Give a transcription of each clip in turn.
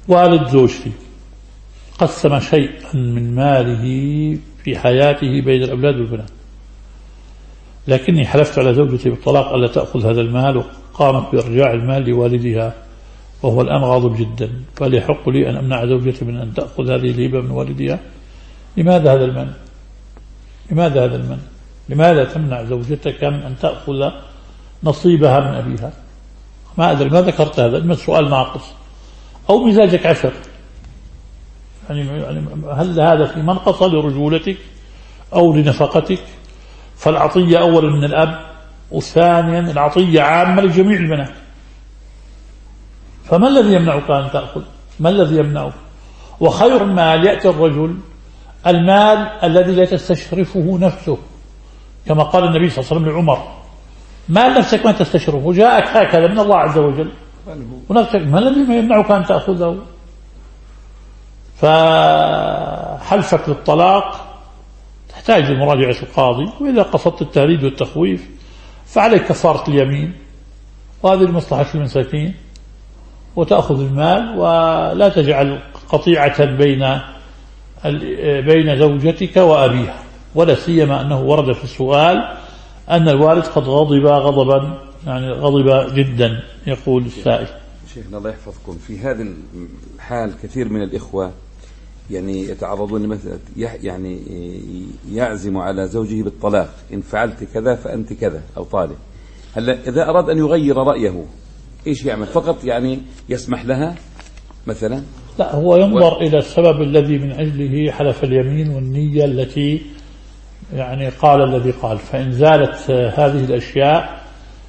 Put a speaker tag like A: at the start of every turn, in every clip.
A: والد زوجتي قسم شيئا من ماله في حياته بين الأولاد والبنات، لكني حلفت على زوجتي بالطلاق ألا تأخذ هذا المال، وقامت بإرجاع المال لوالدها وهو الآن غاضب جدا، فهل يحق لي أن أمنع زوجتي من أن تأخذ هذه الهبة من والدها؟ لماذا هذا المنع؟ لماذا هذا المنع؟ لماذا تمنع زوجتك من أن تأخذ نصيبها من أبيها؟ ما أدري ما ذكرت هذا، إما السؤال ناقص أو مزاجك عسر. يعني هل هذا في منقصة لرجولتك أو لنفقتك؟ فالعطية أولا من الأب، وثانيا العطية عامة لجميع البنات، فما الذي يمنعك أن تأخذ؟ ما الذي يمنعك؟ وخير المال يأتي الرجل المال الذي لا تستشرفه نفسه، كما قال النبي صلى الله عليه وسلم لعمر: مال نفسك ما تستشرفه، جاءك هكذا من الله عز وجل ونفسك، ما الذي يمنعك أن تأخذه؟ فحلفك للطلاق تحتاج لمراجعة القاضي، وإذا قصدت التهديد والتخويف فعليك كفارة اليمين، وهذه لمصلحة المساكين، وتأخذ المال ولا تجعل قطيعة بين زوجتك وأبيها، ولا سيما أنه ورد في السؤال أن الوالد قد غضب غضبا، يعني غضب جدا. يقول السائل:
B: شيخنا الله يحفظكم، في هذا الحال كثير من الإخوة يعني يتعرضون لمثل يعني يعزم على زوجه بالطلاق: إن فعلت كذا فأنت كذا، أو طالب. هلا إذا أراد أن يغير رأيه إيش يعمل؟ فقط يعني يسمح لها مثلا؟
A: لا، هو ينظر إلى السبب الذي من أجله حلف اليمين والنية التي يعني قال الذي قال. فإن زالت هذه الأشياء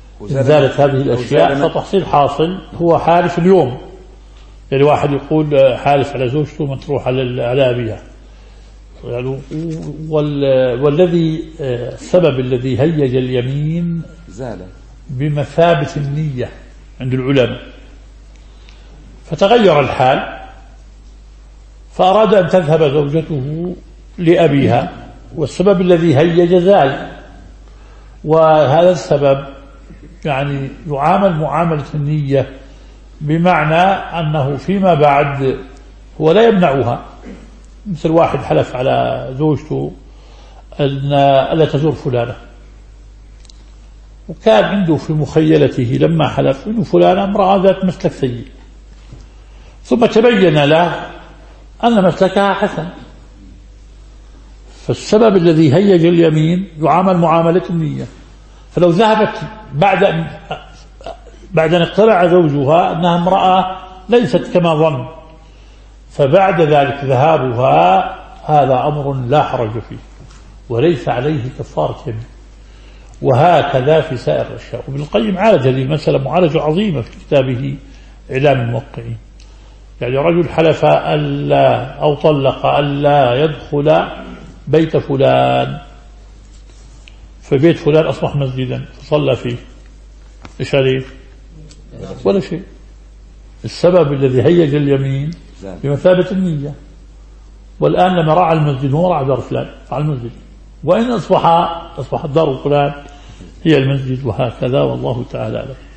A: فتحصيل حاصل. هو حالف اليوم، يعني واحد يقول حالف على زوجته من تروح على أبيها، والذي السبب الذي هيج اليمين
B: زال
A: بمثابة النية عند العلماء، فتغير الحال فأراد أن تذهب زوجته لأبيها، والسبب الذي هيج زال، وهذا السبب يعني يعامل معاملة النية، بمعنى أنه فيما بعد هو لا يمنعها. مثل واحد حلف على زوجته أن ألا تزور فلانة، وكان عنده في مخيلته لما حلف أن فلانة امرأة ذات مسلك سيء، ثم تبين له أن مسلكها حسن، فالسبب الذي هيج اليمين يعامل معاملة النية. فلو ذهبت بعد أن اقتنع زوجها أنها امرأة ليست كما ظن، فبعد ذلك ذهابها هذا أمر لا حرج فيه وليس عليه كفارة يمين. وهكذا في سائر الأشياء. وابن القيم عالج هذه المسألة معالجة عظيمة في كتابه إعلام الموقعين. يعني رجل حلف ألا أو طلق ألا يدخل بيت فلان، فبيت فلان أصبح مسجدا فصلى فيه، إيش عليه؟ ولا شيء. السبب الذي هيج اليمين بمثابة النية. والآن لما راعى المسجد هو راعى دار فلان، راعى المسجد، وإن أصبحت دار فلان هي المسجد، وهكذا، والله تعالى أعلم.